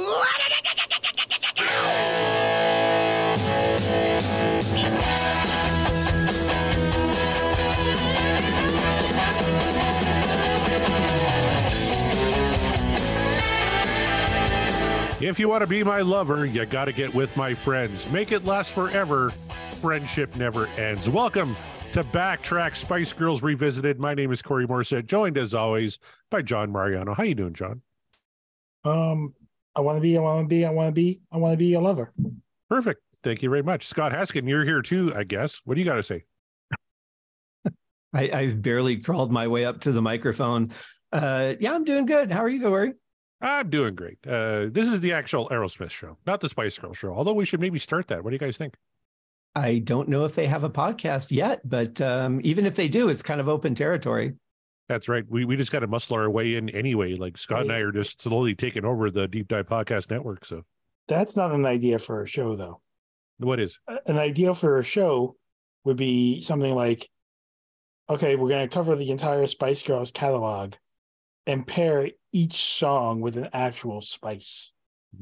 If you want to be my lover, you got to get with my friends. Make it last forever. Friendship never ends. Welcome to Backtrack Spice Girls Revisited. My name is Corey Morissette, joined as always by John Mariano. How you doing, John? I want to be a lover. Perfect. Thank you very much. Scott Haskin, you're here too, I guess. What do you got to say? I've barely crawled my way up to the microphone. Yeah, I'm doing good. How are you, Corey? I'm doing great. This is the actual Aerosmith show, not the Spice Girls show, although we should maybe start that. What do you guys think? I don't know if they have a podcast yet, but even if they do, it's kind of open territory. That's right. We just got to muscle our way in anyway. Like Scott and I are just slowly taking over the Deep Dive Podcast Network. So that's not an idea for a show, though. What is? An idea for a show would be something like, okay, we're going to cover the entire Spice Girls catalog and pair each song with an actual spice.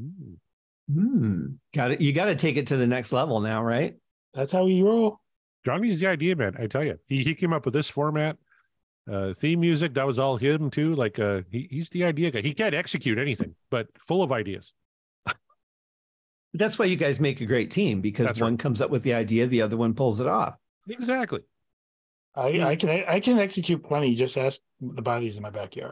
Got it. You got to take it to the next level now, right? That's how we roll. Johnny's the idea, man. I tell you, he came up with this format, theme music. That was all him too. Like he's the idea guy. He can't execute anything, but full of ideas. That's why you guys make a great team, because That's one right. comes up with the idea, the other one pulls it off. Exactly. I can execute plenty. Just ask the bodies in my backyard.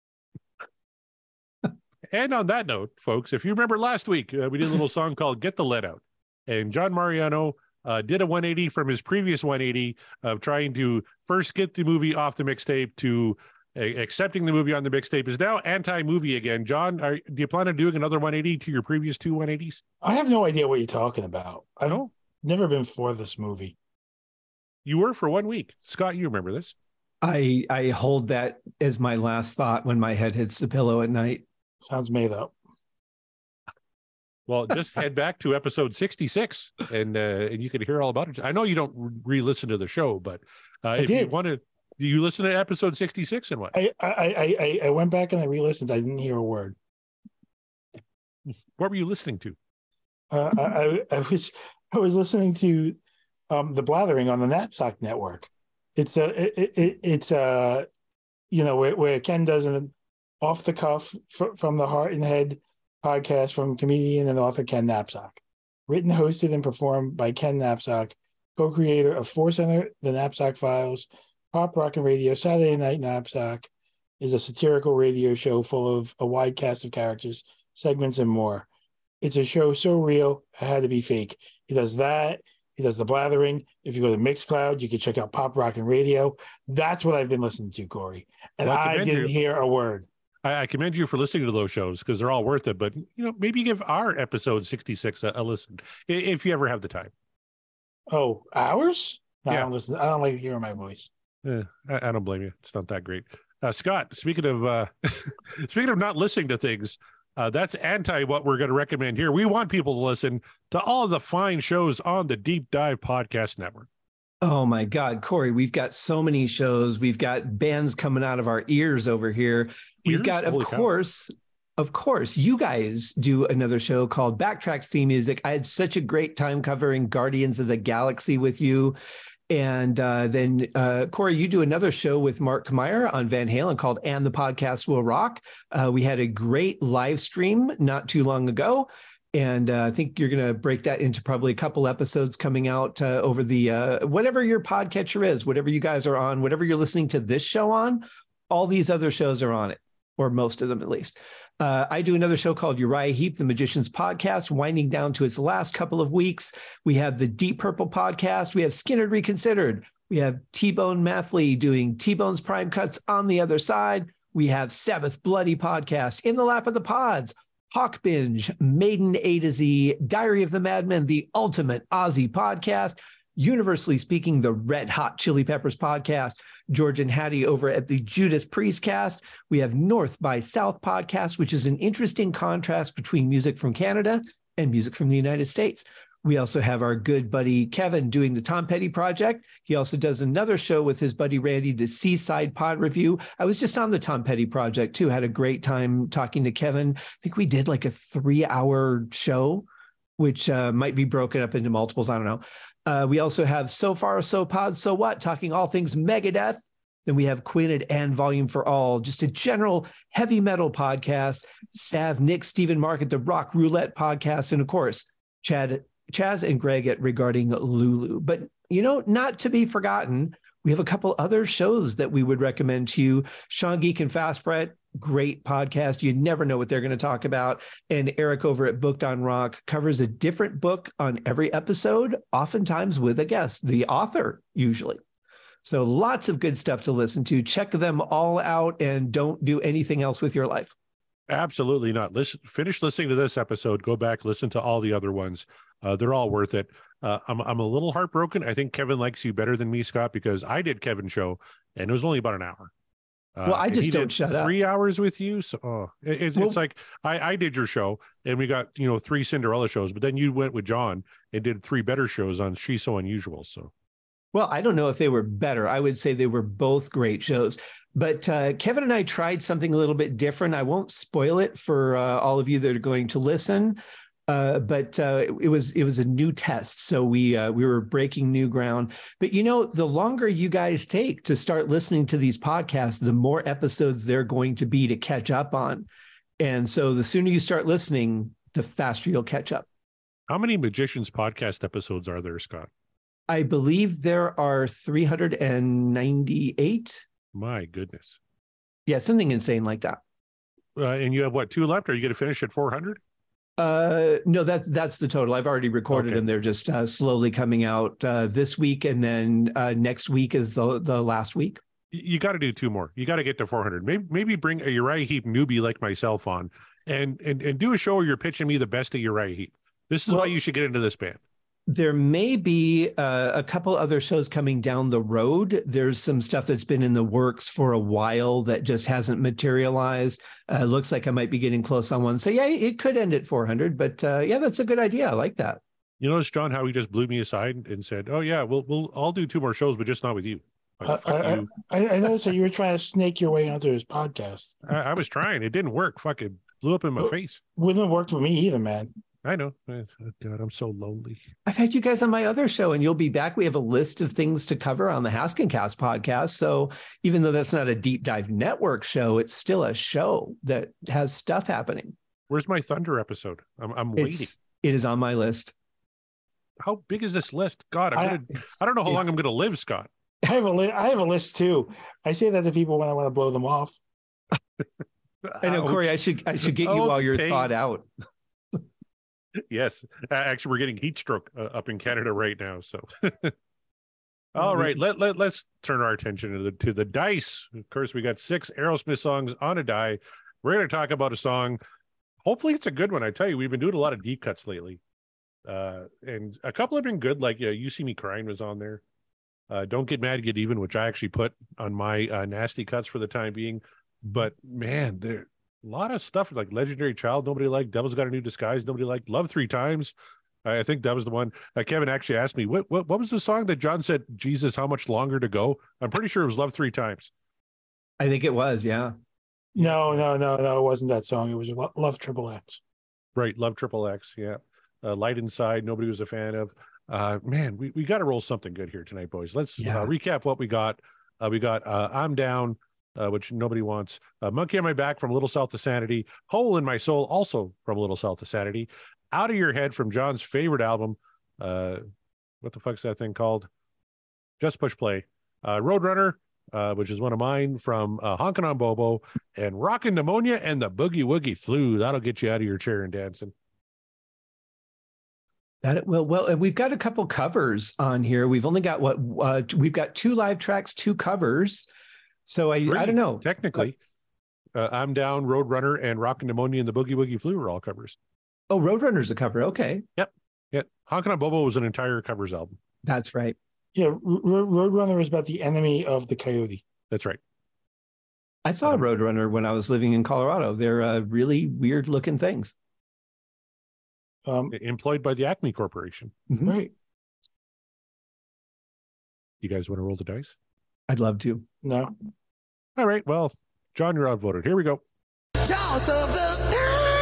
And on that note, folks, if you remember last week, we did a little song called Get the Lead Out. And John Mariano did a 180 from his previous 180 of trying to first get the movie off the mixtape to accepting the movie on the mixtape. Is now anti-movie again. John, do you plan on doing another 180 to your previous two 180s? I have no idea what you're talking about. I've No? never been for this movie. You were for 1 week. Scott, you remember this. I hold that as my last thought when my head hits the pillow at night. Sounds made up. Well, just head back to episode 66 and you can hear all about it. I know you don't re-listen to the show, but if you want to, you listen to episode 66 and what? I went back and I re-listened. I didn't hear a word. What were you listening to? I was listening to the Blathering on the Knapsack Network. It's where Ken does an off the cuff from the Heart and Head podcast from comedian and author Ken Napzok. Written, hosted, and performed by Ken Napzok, co-creator of Force Center, The Knapsack Files, Pop Rock and Radio, Saturday Night Knapsack is a satirical radio show full of a wide cast of characters, segments, and more. It's a show so real, it had to be fake. He does that. He does the Blathering. If you go to Mixcloud, you can check out Pop Rock and Radio. That's what I've been listening to, Corey. And Well, I didn't hear a word. I commend you for listening to those shows because they're all worth it. But, maybe give our episode 66 a listen if you ever have the time. Oh, hours? No, Yeah. I don't listen. I don't like hearing my voice. I don't blame you. It's not that great. Scott, speaking of speaking of not listening to things, that's anti what we're going to recommend here. We want people to listen to all the fine shows on the Deep Dive Podcast Network. Oh my God, Corey, we've got so many shows. We've got bands coming out of our ears over here. We've got, of course, you guys do another show called Backtracks Theme Music. I had such a great time covering Guardians of the Galaxy with you. And then, Corey, you do another show with Mark Meyer on Van Halen called And the Podcast Will Rock. We had a great live stream not too long ago. And I think you're going to break that into probably a couple episodes coming out over the whatever your podcatcher is, whatever you guys are on, whatever you're listening to this show on, all these other shows are on it, or most of them at least. I do another show called Uriah Heep, the Magician's Podcast, winding down to its last couple of weeks. We have the Deep Purple Podcast. We have Skinner Reconsidered. We have T-Bone Mathley doing T-Bone's Prime Cuts on the other side. We have Sabbath Bloody Podcast, In the Lap of the Pods, Hawk Binge, Maiden A to Z, Diary of the Madman, the Ultimate Ozzy Podcast, Universally Speaking, the Red Hot Chili Peppers Podcast, George and Hattie over at the Judas Priest Cast. We have North by South Podcast, which is an interesting contrast between music from Canada and music from the United States. We also have our good buddy Kevin doing the Tom Petty Project. He also does another show with his buddy Randy, the Seaside Pod Review. I was just on the Tom Petty Project too. Had a great time talking to Kevin. I think we did like a 3-hour show, which might be broken up into multiples. I don't know. We also have So Far, So Pod, So What, talking all things Megadeth. Then we have Quinted and Volume for All, just a general heavy metal podcast. Sav, Nick, Stephen, Mark at the Rock Roulette podcast. And of course, Chaz and Greg at Regarding Lulu. But, not to be forgotten, we have a couple other shows that we would recommend to you. Sean Geek and Fast Fret, great podcast. You never know what they're going to talk about. And Eric over at Booked on Rock covers a different book on every episode, oftentimes with a guest, the author usually. So lots of good stuff to listen to. Check them all out and don't do anything else with your life. Absolutely not. Finish listening to this episode. Go back, listen to all the other ones. They're all worth it. I'm a little heartbroken. I think Kevin likes you better than me, Scott, because I did Kevin's show and it was only about an hour. Well, I just don't shut up. 3 hours with you. So it's like I did your show and we got, 3 Cinderella shows, but then you went with John and did 3 better shows on She's So Unusual. So. Well, I don't know if they were better. I would say they were both great shows. But Kevin and I tried something a little bit different. I won't spoil it for all of you that are going to listen. But it was a new test. So we were breaking new ground. But, the longer you guys take to start listening to these podcasts, the more episodes they're going to be to catch up on. And so the sooner you start listening, the faster you'll catch up. How many Magicians podcast episodes are there, Scott? I believe there are 398. My goodness. Yeah, something insane like that. And you have what, 2 left? Are you going to finish at 400? No, that's the total. I've already recorded them. They're just slowly coming out this week, and then next week is the last week. You got to do 2 more. You got to get to 400. Maybe bring a Uriah Heep newbie like myself on, and do a show where you're pitching me the best of Uriah Heep. This is why you should get into this band. There may be a couple other shows coming down the road. There's some stuff that's been in the works for a while that just hasn't materialized. Looks like I might be getting close on one. So yeah, it could end at 400, but yeah, that's a good idea. I like that. You notice, John, how he just blew me aside and said, "Oh yeah, we'll I'll do 2 more shows, but just not with you." I noticed that you were trying to snake your way onto his podcast. I was trying. It didn't work. Fucking blew up in my face. Wouldn't have worked for me either, man. I know. God, I'm so lonely. I've had you guys on my other show, and you'll be back. We have a list of things to cover on the Haskincast podcast. So even though that's not a deep dive network show, it's still a show that has stuff happening. Where's my Thunder episode? I'm waiting. It is on my list. How big is this list? God, I don't know how long I'm going to live, Scott. I have a list too. I say that to people when I want to blow them off. I know, Corey. I should get you while you're thawed out. Yes, actually, we're getting heat stroke up in Canada right now. So, all right, let's turn our attention to the dice. Of course, we got 6 Aerosmith songs on a die. We're going to talk about a song. Hopefully, it's a good one. I tell you, we've been doing a lot of deep cuts lately, and a couple have been good. Like "You See Me Crying" was on there. "Don't Get Mad, Get Even," which I actually put on my nasty cuts for the time being. But man, there. A lot of stuff like "Legendary Child," nobody liked. "Devil's Got a New Disguise," nobody liked. "Love 3 Times," I think that was the one. Kevin actually asked me, what was the song that John said, "Jesus, how much longer to go"? I'm pretty sure it was "Love 3 Times." I think it was, yeah. No, it wasn't that song. It was "Love Triple X." Right, "Love Triple X," yeah. "Light Inside," nobody was a fan of. Man, we got to roll something good here tonight, boys. Let's recap what we got. We got "I'm Down," which nobody wants. "Monkey on My Back" from Little South of Sanity. "Hole in My Soul," also from Little South of Sanity. "Out of Your Head" from John's favorite album. What the fuck's that thing called? Just Push Play. "Roadrunner," which is one of mine, from Honkin' on Bobo. And "Rockin' Pneumonia" and the "Boogie Woogie Flu." That'll get you out of your chair and dancing. Well, and we've got a couple covers on here. We've only got we've got 2 live tracks, 2 covers. So I don't know. Technically, "I'm Down," "Roadrunner," and "Rockin' Pneumonia" and the "Boogie Woogie Flu" are all covers. Oh, Roadrunner's a cover. Okay. Yep. Honkin' on Bobo was an entire covers album. That's right. Yeah, Roadrunner is about the enemy of the coyote. That's right. I saw Roadrunner when I was living in Colorado. They're really weird looking things. Employed by the Acme Corporation. Mm-hmm. Right. You guys want to roll the dice? I'd love to. No. All right. Well, John, you're outvoted. Here we go. Toss of the...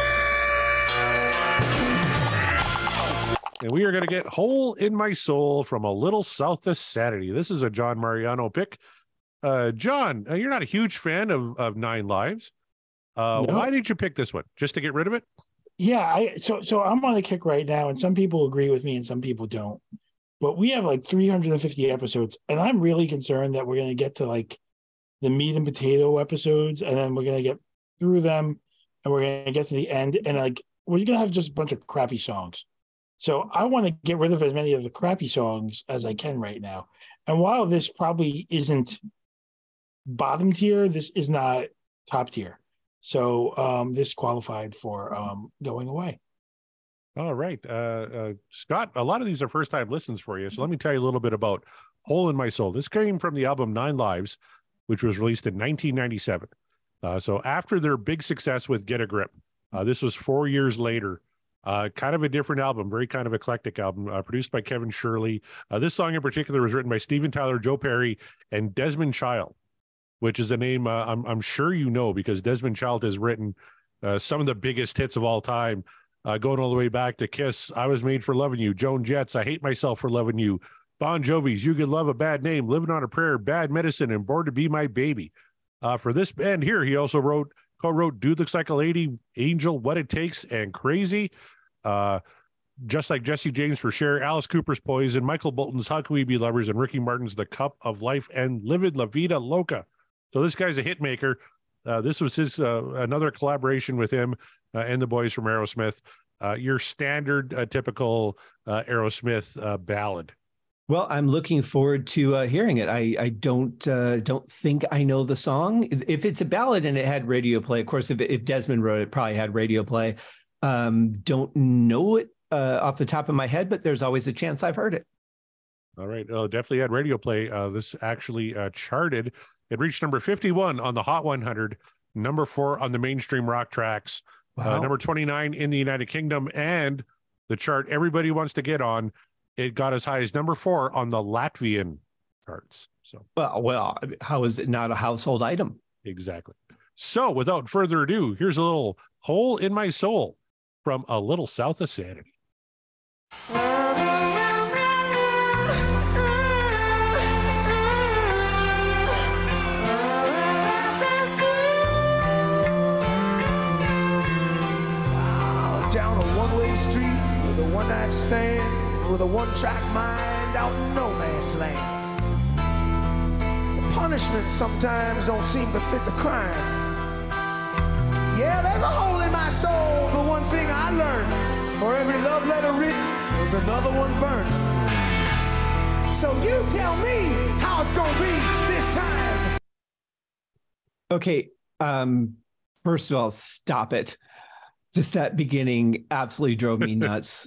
And we are going to get Hole in My Soul from A Little South of Sanity. This is a John Mariano pick. John, you're not a huge fan of Nine Lives. No. Why did you pick this one? Just to get rid of it? Yeah, so I'm on a kick right now, and some people agree with me and some people don't. But we have like 350 episodes, and I'm really concerned that we're going to get to like the meat and potato episodes, and then we're going to get through them, and we're going to get to the end, and like we're going to have just a bunch of crappy songs. So I want to get rid of as many of the crappy songs as I can right now. And while this probably isn't bottom tier, this is not top tier. So this qualified for going away. All right. Scott, a lot of these are first-time listens for you. So let me tell you a little bit about Hole in My Soul. This came from the album Nine Lives, which was released in 1997. So after their big success with Get a Grip, this was 4 years later. Kind of a different album, very kind of eclectic album, produced by Kevin Shirley. This song in particular was written by Steven Tyler, Joe Perry, and Desmond Child, which is a name I'm sure you know because Desmond Child has written some of the biggest hits of all time, going all the way back to Kiss, I Was Made for Loving You, Joan Jett, I Hate Myself for Loving You, Bon Jovi's You Could Love a Bad Name, Living on a Prayer, Bad Medicine, and Born to Be My Baby. For this band here, he also co-wrote Dude Looks Like a Lady, Angel, What It Takes, and Crazy. Just like Jesse James for Cher, Alice Cooper's Poison, Michael Bolton's How Can We Be Lovers, and Ricky Martin's The Cup of Life, and Livid La Vida Loca. So this guy's a hit maker. This was his another collaboration with him and the boys from Aerosmith. Your standard, typical Aerosmith ballad. Well, I'm looking forward to hearing it. I don't think I know the song. If it's a ballad and it had radio play, of course, if Desmond wrote it, probably had radio play. Don't know it off the top of my head, but there's always a chance I've heard it. All right. Definitely had radio play. This actually charted. It reached number 51 on the Hot 100, number 4 on the mainstream rock tracks, wow. Number 29 in the United Kingdom, and the chart everybody wants to get on. It got as high as number 4 on the Latvian charts. So, well, how is it not a household item? Exactly. So without further ado, here's a little Hole in My Soul from A Little South of Sanity. Down a one-way street with a one-night stand, with a one-track mind out in no man's land. The punishment sometimes don't seem to fit the crime. Yeah, there's a hole in my soul, but one thing I learned, for every love letter written, there's another one burnt. So you tell me how it's gonna be this time. Okay, first of all, stop it. Just that beginning absolutely drove me nuts.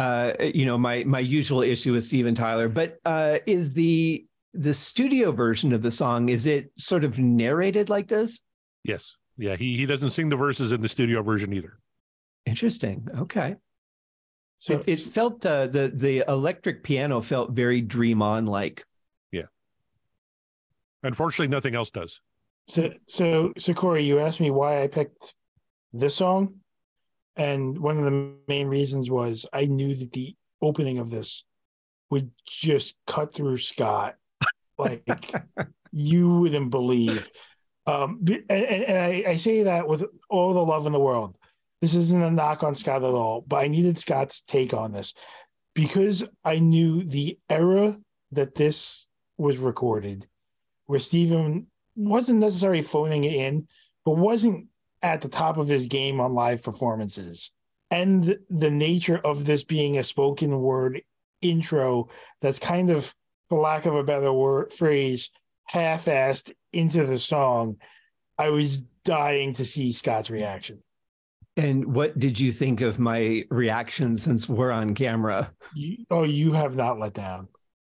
My usual issue with Steven Tyler, but is the studio version of the song, is it sort of narrated like this? Yes. Yeah, he doesn't sing the verses in the studio version either. Interesting. Okay. So it felt the electric piano felt very Dream On like. Yeah. Unfortunately, nothing else does. So Corey, you asked me why I picked this song. And one of the main reasons was I knew that the opening of this would just cut through Scott like you wouldn't believe. And I say that with all the love in the world. This isn't a knock on Scott at all, but I needed Scott's take on this because I knew the era that this was recorded, where Steven wasn't necessarily phoning it in, but wasn't at the top of his game on live performances. And the nature of this being a spoken word intro that's kind of, for lack of a better phrase, half-assed into the song, I was dying to see Scott's reaction. And what did you think of my reaction since we're on camera? You have not let down.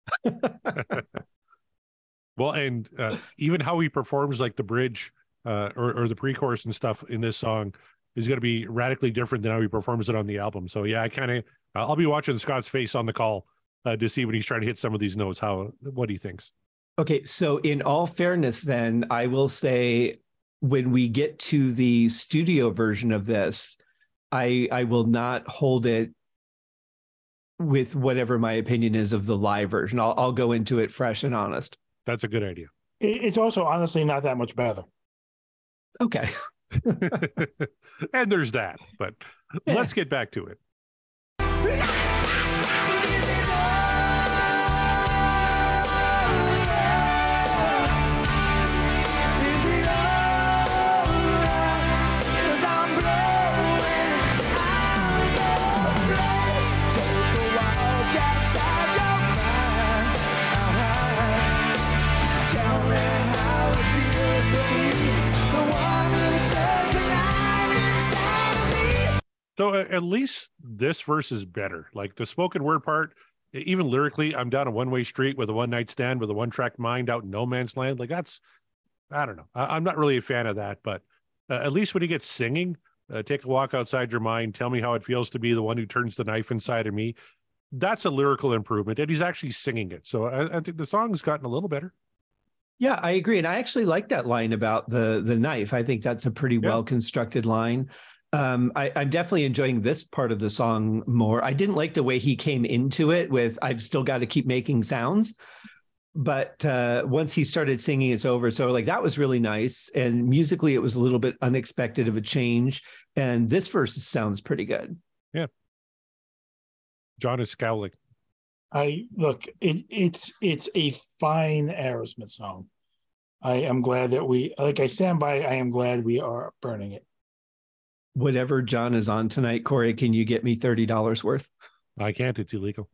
Well, and even how he performs like the bridge or the pre-chorus and stuff in this song is going to be radically different than how he performs it on the album. So yeah, I'll be watching Scott's face on the call to see when he's trying to hit some of these notes, what he thinks. Okay, so in all fairness, then I will say when we get to the studio version of this, I will not hold it with whatever my opinion is of the live version. I'll go into it fresh and honest. That's a good idea. It's also honestly not that much better. Okay. And there's that, but let's get back to it. So at least this verse is better. Like the spoken word part, even lyrically, I'm down a one-way street with a one-night stand with a one-track mind out in no man's land. Like that's, I don't know. I'm not really a fan of that, but at least when he gets singing, take a walk outside your mind, tell me how it feels to be the one who turns the knife inside of me. That's a lyrical improvement, and he's actually singing it. So I think the song's gotten a little better. Yeah, I agree. And I actually like that line about the knife. I think that's a pretty well-constructed line. I'm definitely enjoying this part of the song more. I didn't like the way he came into it with I've still got to keep making sounds. But once he started singing, it's over. So like that was really nice. And musically, it was a little bit unexpected of a change. And this verse sounds pretty good. Yeah. John is scowling. It's a fine Aerosmith song. I am glad that I stand by. I am glad we are burning it. Whatever John is on tonight, Corey, can you get me $30 worth? I can't. It's illegal.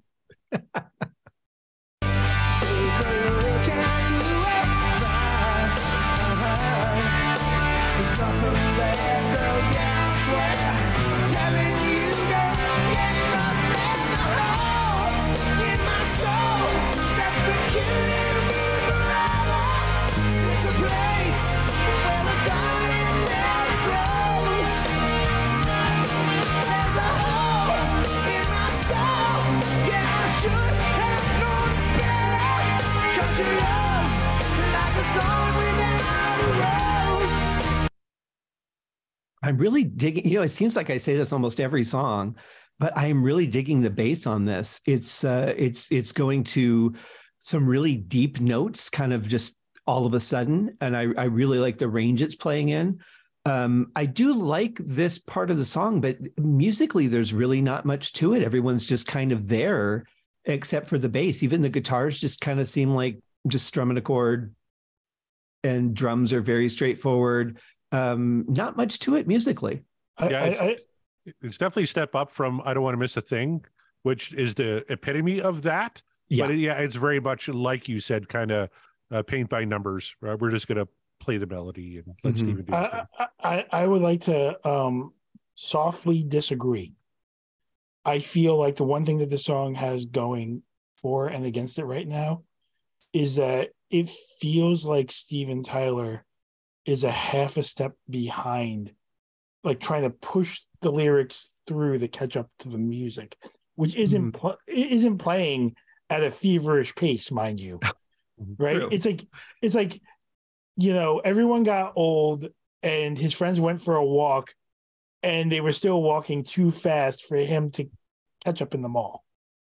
I'm really digging, it seems like I say this almost every song, but I am really digging the bass on this. It's going to some really deep notes kind of just all of a sudden. And I really like the range it's playing in. I do like this part of the song, but musically there's really not much to it. Everyone's just kind of there except for the bass. Even the guitars just kind of seem like just strumming a chord, and drums are very straightforward. Not much to it musically. It's definitely a step up from I Don't Want to Miss a Thing, which is the epitome of that. Yeah. But it's very much like you said, kind of paint by numbers. Right? We're just going to play the melody and let Stephen do his thing. I would like to softly disagree. I feel like the one thing that the song has going for and against it right now is that it feels like Steven Tyler is a half a step behind, like trying to push the lyrics through to catch up to the music, which isn't playing at a feverish pace, mind you. Right? True. It's like everyone got old and his friends went for a walk and they were still walking too fast for him to catch up in the mall.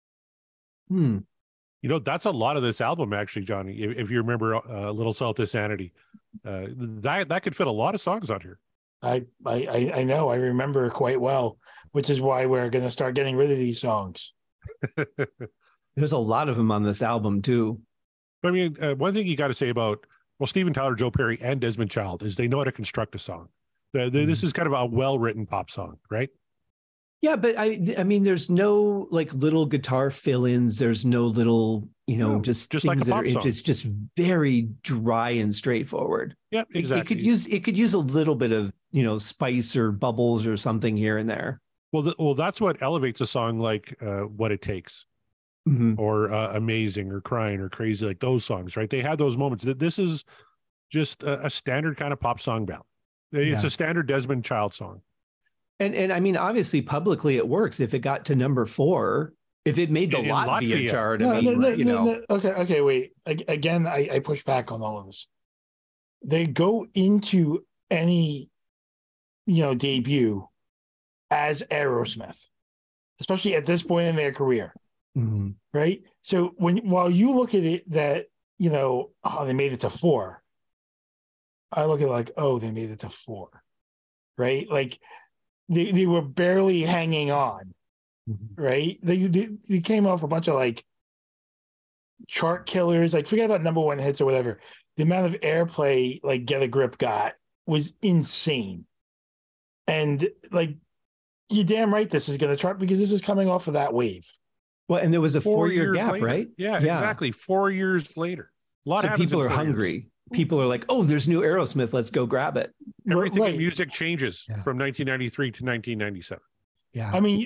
That's a lot of this album, actually, Johnny. If you remember Little Salt to Sanity, that could fit a lot of songs on here. I know. I remember quite well, which is why we're going to start getting rid of these songs. There's a lot of them on this album, too. I mean, one thing you got to say about, Steven Tyler, Joe Perry, and Desmond Child is they know how to construct a song. This is kind of a well-written pop song, right? Yeah, but I mean, there's no like little guitar fill-ins. There's no little, just like a pop song. It's just very dry and straightforward. Yeah, exactly. It could use a little bit of spice or bubbles or something here and there. Well, that's what elevates a song like What It Takes, or Amazing, or Crying, or Crazy, like those songs, right? They had those moments. This is just a standard kind of pop song ballad. It's a standard Desmond Child song. And I mean, obviously, publicly it works. If it got to number 4, if it made the Latvia chart, Okay, wait. Again, I push back on all of this. They go into any, debut as Aerosmith, especially at this point in their career, right? So while you look at it that, they made it to 4, I look at it like, oh, they made it to 4, right? Like they were barely hanging on, right? They came off a bunch of like chart killers, like forget about number 1 hits or whatever. The amount of airplay like Get a Grip got was insane. And like, you're damn right this is going to chart because this is coming off of that wave. Well, and there was a 4-year gap, later. right? Yeah, exactly. 4 years later. A lot of people are hungry. Years. People are like, oh, there's new Aerosmith. Let's go grab it. Everything in music changes from 1993 to 1997. Yeah. I mean,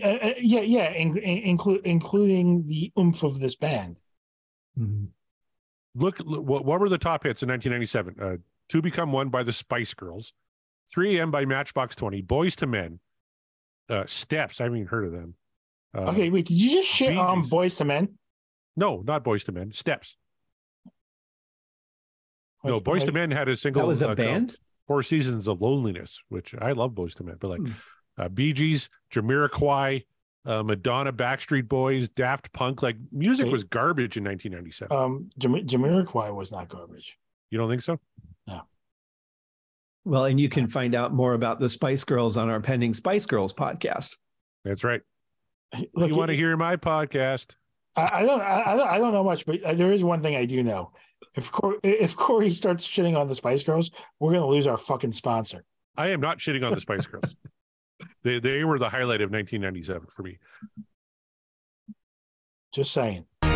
including the oomph of this band. Mm-hmm. Look, what were the top hits in 1997? To Become One by the Spice Girls, 3 AM by Matchbox 20, Boyz II Men, Steps. I haven't even heard of them. Okay, wait, did you just shit on Boyz II Men? No, not Boyz II Men. Steps. No, Boyz II Men had a single. That was a band? 4 Seasons of Loneliness, which I love Boyz II Men, but like Bee Gees, Jamiroquai, Madonna, Backstreet Boys, Daft Punk, like music was garbage in 1997. Jamiroquai was not garbage. You don't think so? No. Well, and you can find out more about the Spice Girls on our pending Spice Girls podcast. That's right. Look, if you want to hear my podcast, I don't know much, but there is one thing I do know. If Corey starts shitting on the Spice Girls, we're going to lose our fucking sponsor. I am not shitting on the Spice Girls. They were the highlight of 1997 for me. Just saying. All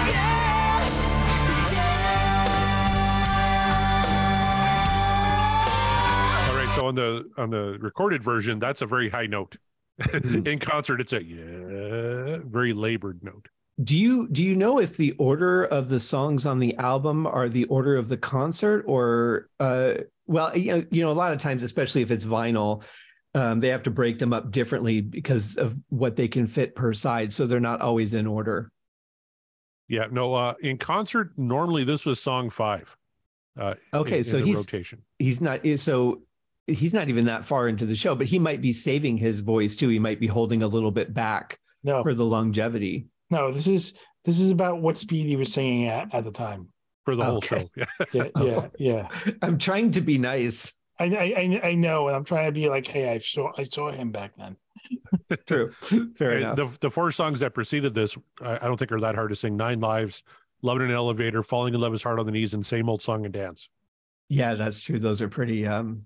right, so on the recorded version, that's a very high note. In concert, it's a very labored note. Do you know if the order of the songs on the album are the order of the concert, or well, a lot of times, especially if it's vinyl, they have to break them up differently because of what they can fit per side, so they're not always in order. Yeah, no. In concert, normally this was song 5. Okay, so rotation. He's not even that far into the show, but he might be saving his voice too. He might be holding a little bit back for the longevity. No, this is about what speed he was singing at the time for the whole show. Yeah. I'm trying to be nice. I know, and I'm trying to be like, hey, I saw him back then. True, fair enough. The 4 songs that preceded this, I don't think are that hard to sing. 9 Lives, Love in an Elevator, Falling in Love is Hard on the Knees, and Same Old Song and Dance. Yeah, that's true. Those are pretty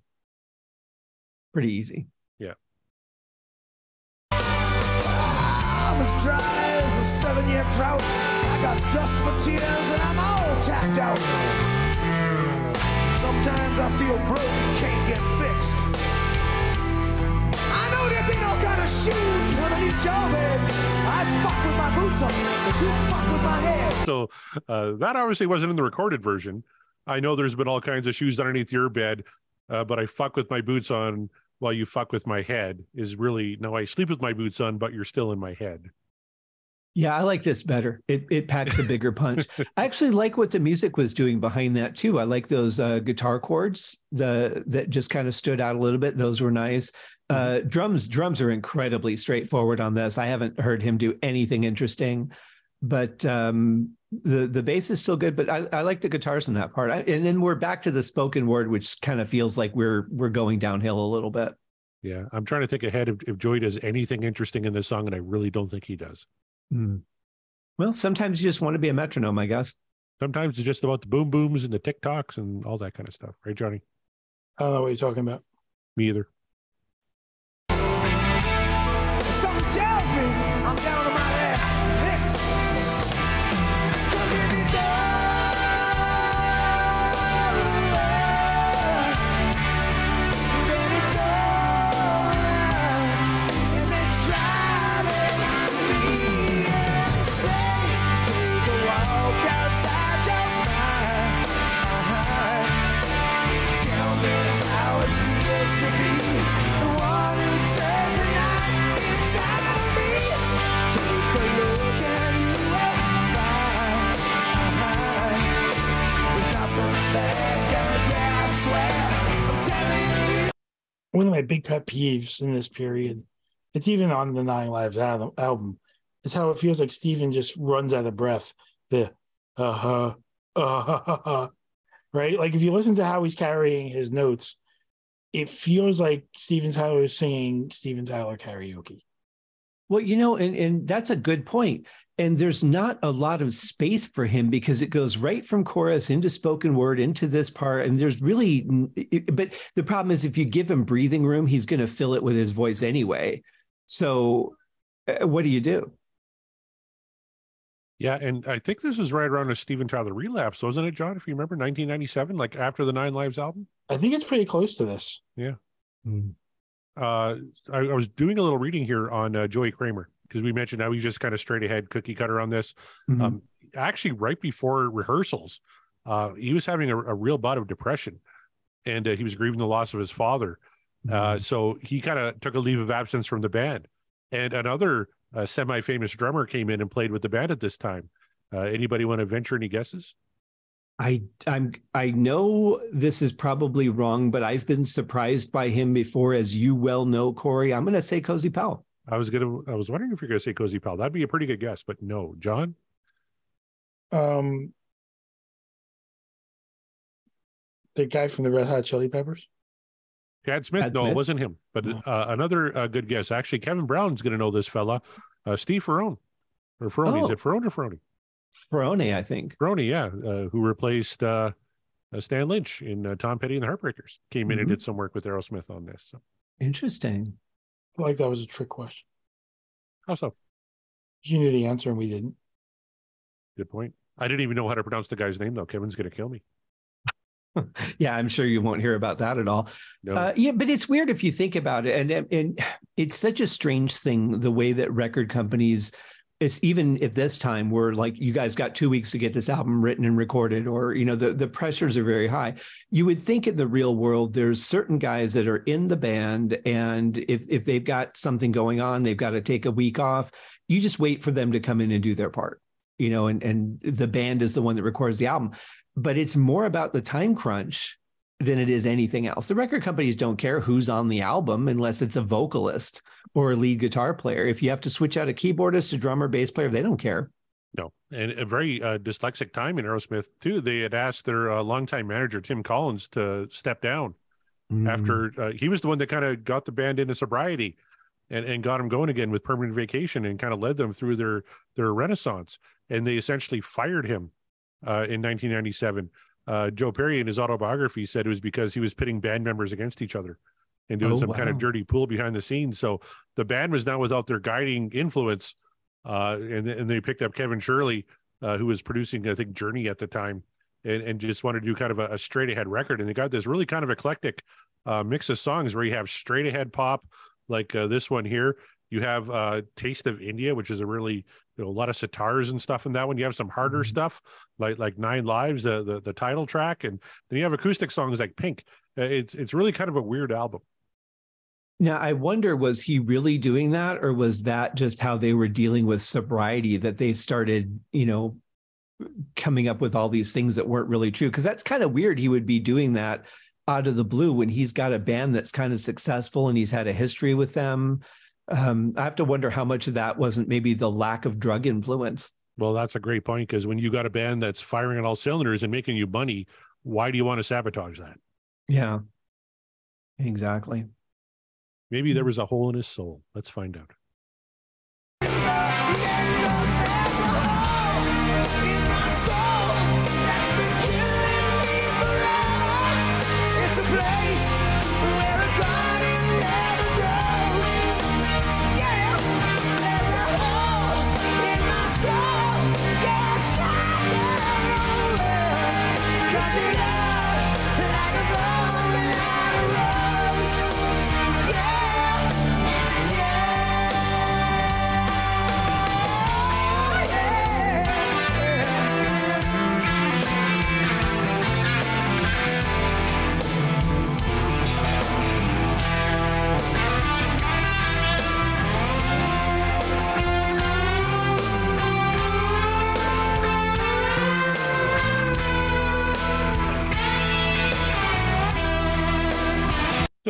easy. Yeah. I'm as dry as a 7-year drought. I got dust for tears and I'm all tacked out. Sometimes I feel broke, can't get fixed. I know there'd be no kind of shoes underneath your bed. I fuck with my boots on, but you fuck with my head. So that obviously wasn't in the recorded version. I know there's been all kinds of shoes underneath your bed, but I fuck with my boots on while you fuck with my head is really, no, I sleep with my boots on, but you're still in my head. Yeah, I like this better. It packs a bigger punch. I actually like what the music was doing behind that too. I like those guitar chords that just kind of stood out a little bit. Those were nice. Drums are incredibly straightforward on this. I haven't heard him do anything interesting, but the bass is still good. But I like the guitars in that part. And then we're back to the spoken word, which kind of feels like we're going downhill a little bit. Yeah, I'm trying to think ahead if Joey does anything interesting in this song, and I really don't think he does. Well, sometimes you just want to be a metronome, I guess. Sometimes it's just about the boom booms and the TikToks and all that kind of stuff. Right, Johnny? I don't know what you're talking about. Me either. Something tells me I'm down on my last hits. 'Cause if it's all over, then it's all right. 'Cause it's driving me insane. Take a walk outside your mind. Tell me how it feels to be the one who doesn't one of my big pet peeves in this period, it's even on the Nine Lives album, is how it feels like Steven just runs out of breath. The right? Like if you listen to how he's carrying his notes, it feels like Steven Tyler is singing Steven Tyler karaoke. Well, and that's a good point. And there's not a lot of space for him because it goes right from chorus into spoken word into this part. And there's really, but the problem is if you give him breathing room, he's going to fill it with his voice anyway. So what do you do? Yeah, and I think this is right around a Steven Tyler relapse, wasn't it, John? If you remember, 1997, like after the Nine Lives album? I think it's pretty close to this. Yeah. I was doing a little reading here on Joey Kramer, because we mentioned how he's just kind of straight ahead cookie cutter on this. Actually, right before rehearsals, he was having a real bout of depression, and he was grieving the loss of his father. So he kind of took a leave of absence from the band. And another semi-famous drummer came in and played with the band at this time. Anybody want to venture any guesses? I know this is probably wrong, but I've been surprised by him before, as you well know, Corey. I'm going to say Cozy Powell. I was wondering if you're going to say Cozy Powell. That'd be a pretty good guess, but no. John? The guy from the Red Hot Chili Peppers? Chad Smith? No, it wasn't him. But another good guess. Actually, Kevin Brown's going to know this fella. Steve Ferrone. Or Ferrone. Is it Ferrone or Ferrone? Ferrone, I think. Ferrone, yeah. Who replaced Stan Lynch in Tom Petty and the Heartbreakers. Came in and did some work with Aerosmith on this. So. Interesting. I feel like that was a trick question. How so? You knew the answer and we didn't. Good point. I didn't even know how to pronounce the guy's name, though. Kevin's going to kill me. Yeah, I'm sure you won't hear about that at all. No. Yeah, but it's weird if you think about it. And it's such a strange thing, the way that record companies, it's even at this time where like you guys got 2 weeks to get this album written and recorded, or, the pressures are very high. You would think in the real world, there's certain guys that are in the band. And if they've got something going on, they've got to take a week off. You just wait for them to come in and do their part, and the band is the one that records the album. But it's more about the time crunch than it is anything else. The record companies don't care who's on the album unless it's a vocalist or a lead guitar player. If you have to switch out a keyboardist, a drummer, bass player, they don't care. No. And a very dyslexic time in Aerosmith, too. They had asked their longtime manager, Tim Collins, to step down after he was the one that kind of got the band into sobriety and got them going again with Permanent Vacation and kind of led them through their renaissance. And they essentially fired him in 1997. Joe Perry in his autobiography said it was because he was pitting band members against each other and doing some kind of dirty pool behind the scenes. So the band was now without their guiding influence. And they picked up Kevin Shirley, who was producing, I think, Journey at the time, and just wanted to do kind of a straight ahead record. And they got this really kind of eclectic mix of songs where you have straight ahead pop, like this one here. You have Taste of India, which is a really, a lot of sitars and stuff in that one. You have some harder stuff like Nine Lives, the title track, and then you have acoustic songs like Pink. It's really kind of a weird album. Now, I wonder, was he really doing that, or was that just how they were dealing with sobriety, that they started, coming up with all these things that weren't really true? Because that's kind of weird. He would be doing that out of the blue when he's got a band that's kind of successful and he's had a history with them. I have to wonder how much of that wasn't maybe the lack of drug influence. Well, that's a great point, because when you got a band that's firing on all cylinders and making you money, why do you want to sabotage that? Yeah, exactly. Maybe there was a hole in his soul. Let's find out.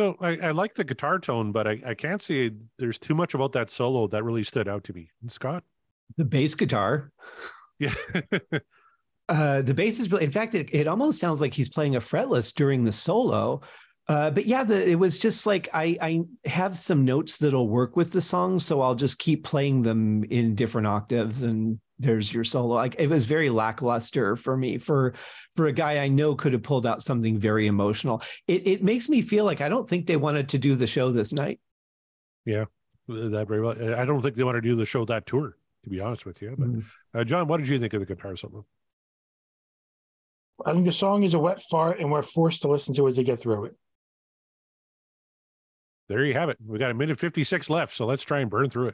So I like the guitar tone, but I can't say there's too much about that solo that really stood out to me. Scott? The bass guitar. Yeah. The bass is really, in fact, it almost sounds like he's playing a fretless during the solo. But yeah, it was just like I have some notes that'll work with the song, so I'll just keep playing them in different octaves, and there's your solo. Like, it was very lackluster for me for a guy I know could have pulled out something very emotional. It makes me feel like I don't think they wanted to do the show this night. Yeah, that very well. I don't think they want to do the show that tour, to be honest with you. But John, what did you think of the guitar solo? I think the song is a wet fart, and we're forced to listen to it to get through it. There you have it. We got 1:56 left, so let's try and burn through it.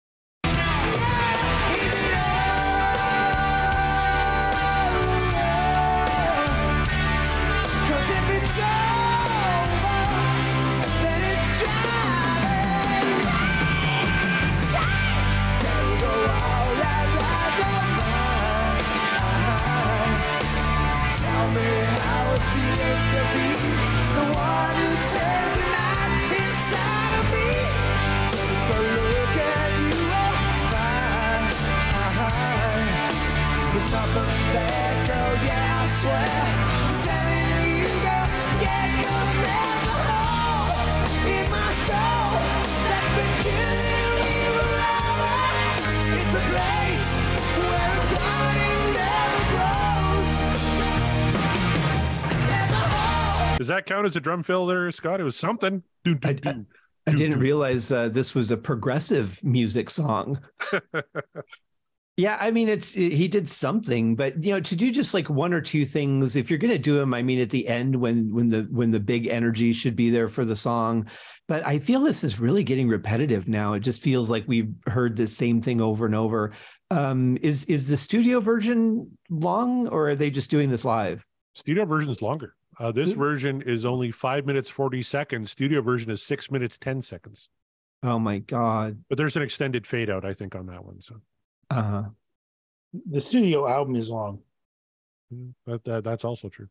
Does that count as a drum fill there, Scott? It was something. I didn't realize this was a progressive music song. Yeah, I mean, he did something, but to do just like one or two things, if you're going to do them, I mean, at the end when the big energy should be there for the song. But I feel this is really getting repetitive now. It just feels like we've heard the same thing over and over. Is the studio version long, or are they just doing this live? Studio version is longer. This version is only 5 minutes 40 seconds. Studio version is 6 minutes 10 seconds. Oh my God! But there's an extended fade out, I think, on that one. So. The studio album is long. But that's also true.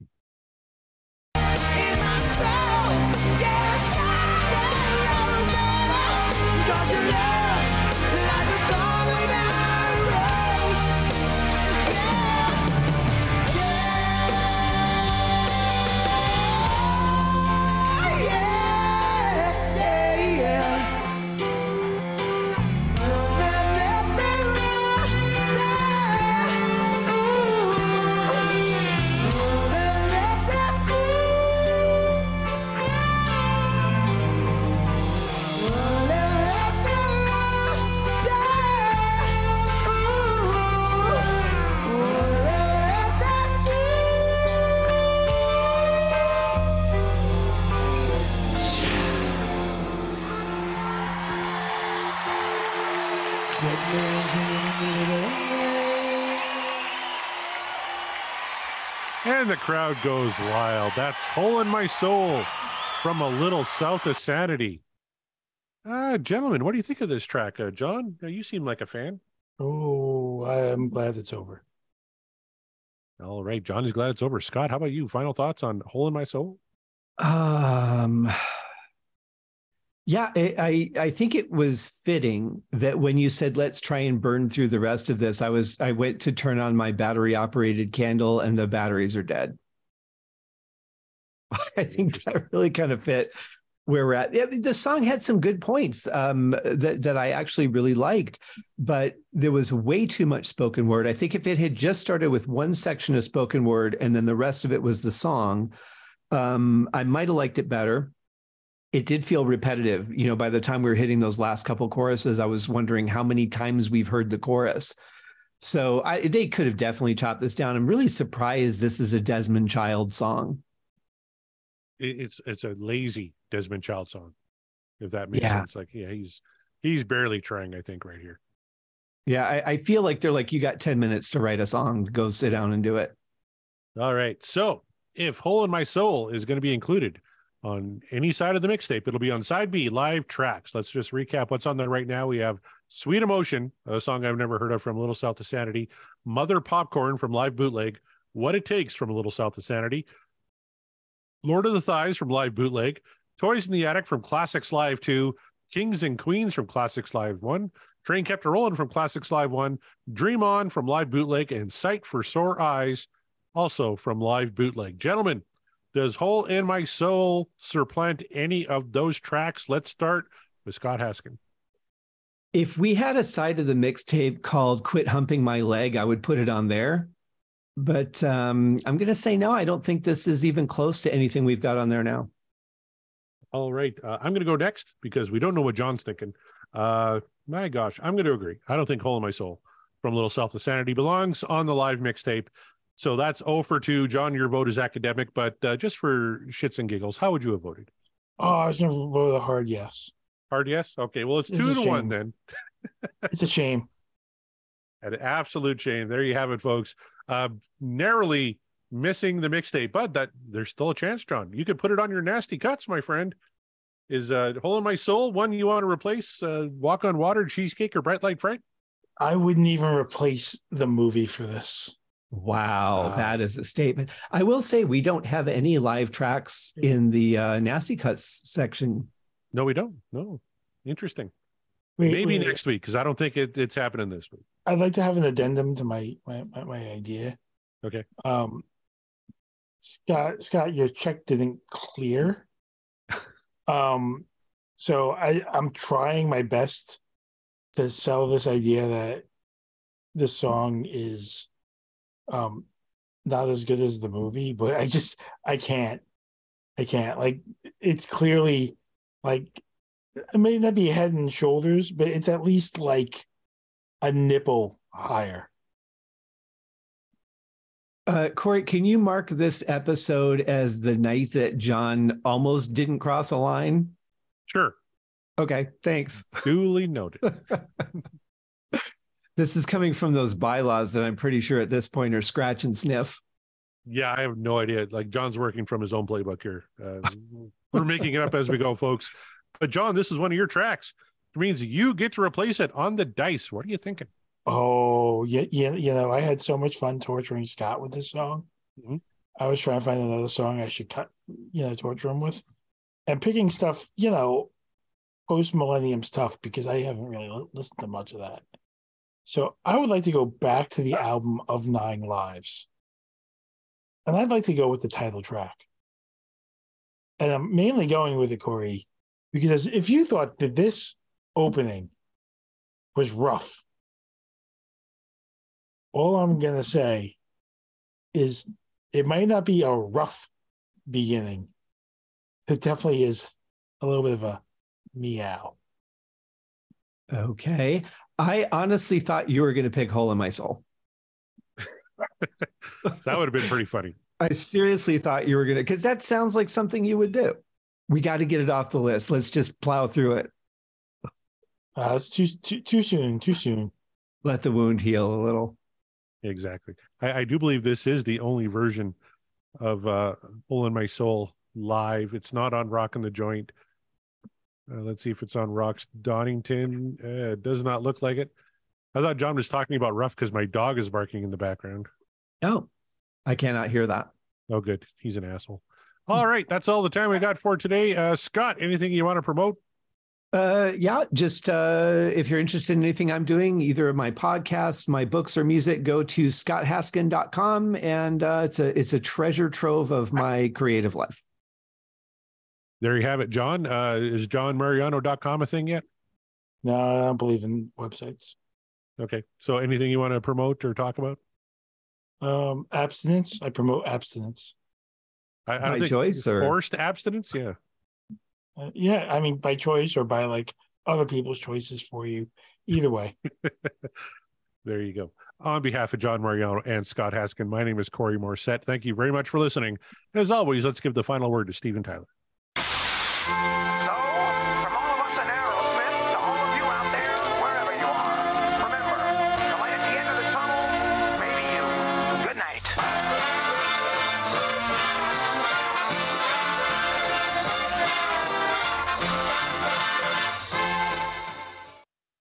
And the crowd goes wild. That's Hole in My Soul from A Little South of Sanity. Gentlemen, what do you think of this track? John, you seem like a fan. Oh, I'm glad it's over. All right. John is glad it's over. Scott, how about you? Final thoughts on Hole in My Soul? Yeah, I think it was fitting that when you said, let's try and burn through the rest of this, I went to turn on my battery operated candle and the batteries are dead. I think that really kind of fit where we're at. Yeah, the song had some good points that I actually really liked, but there was way too much spoken word. I think if it had just started with one section of spoken word and then the rest of it was the song, I might have liked it better. It did feel repetitive. By the time we were hitting those last couple choruses, I was wondering how many times we've heard the chorus. So they could have definitely chopped this down. I'm really surprised this is a Desmond Child song. It's a lazy Desmond Child song, if that makes sense. Like, yeah, he's barely trying, I think, right here. Yeah, I feel like they're like, you got 10 minutes to write a song. Go sit down and do it. All right. So if Hole in My Soul is going to be included on any side of the mixtape, it'll be on side B, live tracks. Let's just recap what's on there right now. We have Sweet Emotion, a song I've never heard of from Little South of Sanity, Mother Popcorn from Live Bootleg, What It Takes from Little South of Sanity, Lord of the Thighs from Live Bootleg, Toys in the Attic from Classics Live 2, Kings and Queens from Classics Live 1, Train Kept a Rollin' from Classics Live 1, Dream On from Live Bootleg, and Sight for Sore Eyes, also from Live Bootleg. Gentlemen, does Hole in My Soul supplant any of those tracks? Let's start with Scott Haskin. If we had a side of the mixtape called Quit Humping My Leg, I would put it on there. But I'm going to say no, I don't think this is even close to anything we've got on there now. All right. I'm going to go next because we don't know what John's thinking. My gosh, I'm going to agree. I don't think Hole in My Soul from Little South of Sanity belongs on the live mixtape. So that's 0 for 2. John, your vote is academic, but just for shits and giggles, how would you have voted? Oh, I was going to vote a hard yes. Hard yes? Okay, well, it's 2-1 then. It's a shame. An absolute shame. There you have it, folks. Narrowly missing the mixtape, but that there's still a chance, John. You could put it on your nasty cuts, my friend. Is Hole in My Soul one you want to replace Walk on Water, Cheesecake, or Bright Light Fright? I wouldn't even replace the movie for this. Wow, that is a statement. I will say we don't have any live tracks in the Nasty Cuts section. No, we don't. No. Interesting. Maybe next week, because I don't think it's happening this week. I'd like to have an addendum to my idea. Okay. Scott, your check didn't clear. So I'm trying my best to sell this idea that this song is not as good as the movie, but I can't. Like, it's clearly like, it may not be head and shoulders, but it's at least like a nipple higher. Corey, can you mark this episode as the night that John almost didn't cross a line? Sure. Okay, thanks. Duly noted. This is coming from those bylaws that I'm pretty sure at this point are scratch and sniff. Yeah, I have no idea. Like, John's working from his own playbook here. We're making it up as we go, folks. But John, this is one of your tracks. It means you get to replace it on the dice. What are you thinking? Oh, yeah. I had so much fun torturing Scott with this song. Mm-hmm. I was trying to find another song I should torture him with. And picking stuff, post-millennium stuff, because I haven't really listened to much of that. So I would like to go back to the album of 9 Lives. And I'd like to go with the title track. And I'm mainly going with it, Corey, because if you thought that this opening was rough, all I'm going to say is it might not be a rough beginning. It definitely is a little bit of a meow. Okay. I honestly thought you were going to pick Hole in My Soul. That would have been pretty funny. I seriously thought you were going to, because that sounds like something you would do. We got to get it off the list. Let's just plow through it. It's too soon. Let the wound heal a little. Exactly. I do believe this is the only version of Hole in My Soul live. It's not on Rockin' the Joint. Let's see if it's on Rocks Donington. It does not look like it. I thought John was talking about rough because my dog is barking in the background. Oh, I cannot hear that. Oh, good. He's an asshole. All right. That's all the time we got for today. Scott, anything you want to promote? Yeah, just if you're interested in anything I'm doing, either my podcasts, my books, or music, go to scotthaskin.com, and it's a treasure trove of my creative life. There you have it, John. Is johnmariano.com a thing yet? No, I don't believe in websites. Okay. So anything you want to promote or talk about? Abstinence. I promote abstinence. I don't think choice or forced abstinence? Yeah. Yeah, I mean, by choice or by like other people's choices for you. Either way. There you go. On behalf of John Mariano and Scott Haskin, my name is Corey Morissette. Thank you very much for listening. As always, let's give the final word to Steven Tyler.